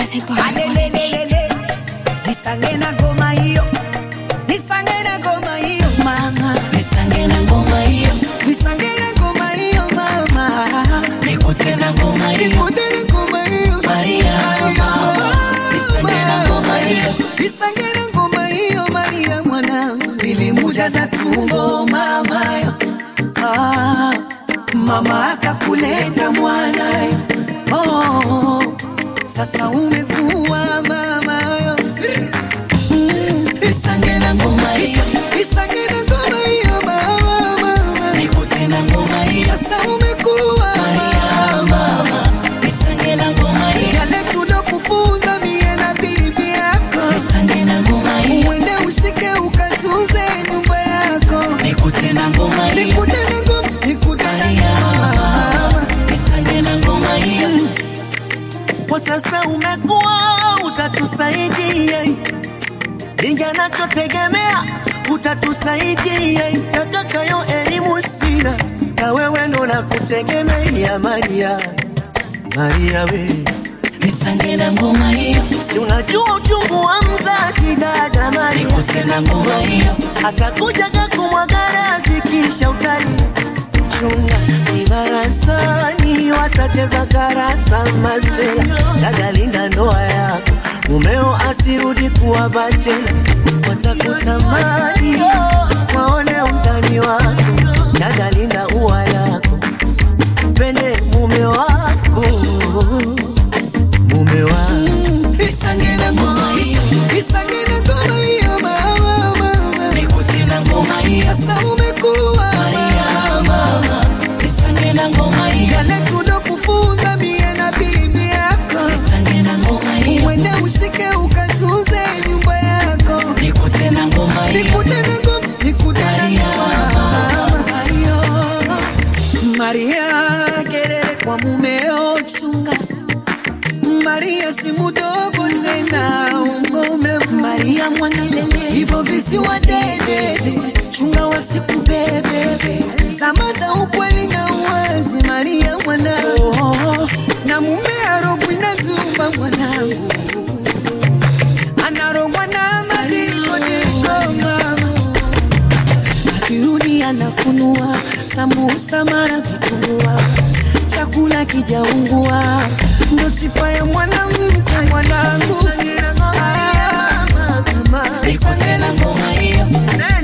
Alelelelele, nisange na ngoma hiyo, nisange na ngoma hiyo mama, nisange na ngoma hiyo, nisange na ngoma hiyo mama, nikute na ngoma hiyo, nikute na ngoma hiyo Maria mama, nisange na ngoma hiyo, nisange na ngoma hiyo Maria mwanangu, nilimujaza tumbo mama yo, mama akakuleta mwana yo, sasa umekuwa mama yo, nisange na ngoma hiyo, nisange na ngoma hiyo mama, nikute na ngoma hiyo, sasa umekuwa Maria mama, nisange na ngoma hiyo, yale tulokufunza mie na bibi yako, nisange na ngoma hiyo, uende ushike ukatunze nyumba yako, nikute na ngoma hiyo, nikute na ngoma, nikute na ngoma, nisange na ngoma hiyo. Kwa sasa umekuwa utatusaidia, ingana tutegemea utatusaidia, natakayo elimu sina, na wewe ndo nakutegemea Maria, Maria we, nisange na ngoma hiyo, si unajua uchungu wa mzazi dada Maria, nikute na ngoma hiyo, atakuja kakumwagara zikisha utali chunga ibarasani, watacheza karata mazela, dada linda ndoa yako, mumeo asirudi kuwa bachela, watakutamani waone utani wako, dada linda ua lako, pende mume wako, mume wako, nisange na ngoma hiyo, nisange na ngoma hiyo mama, nikute na ngoma hiyo, sasa umekuwa Maria mama, nisange na ngoma hiyo, yale tulokufunza mie na bibi yako, nisange na ngoma hiyo, uende ushike ukatunze nyumba yako, nikute na ngoma hiyo, nikute na ngoma, nikute na ngoma Maria, kelele kwa mumeo chunga, Maria si mudogo tena ungome, Maria mwanalele hivyo visiwa dede, chunga wasikubebe, zama za ukweli na uwazi Maria mwanao, na mume arogwi na tumba mwanangu, anarogwa na madiko diko mama, akirudi anafunua sambusa mara vitumbua, chakula kijaungua, ndo sifa ya mwanamke mwanangu, nikute na ngoma hiyo,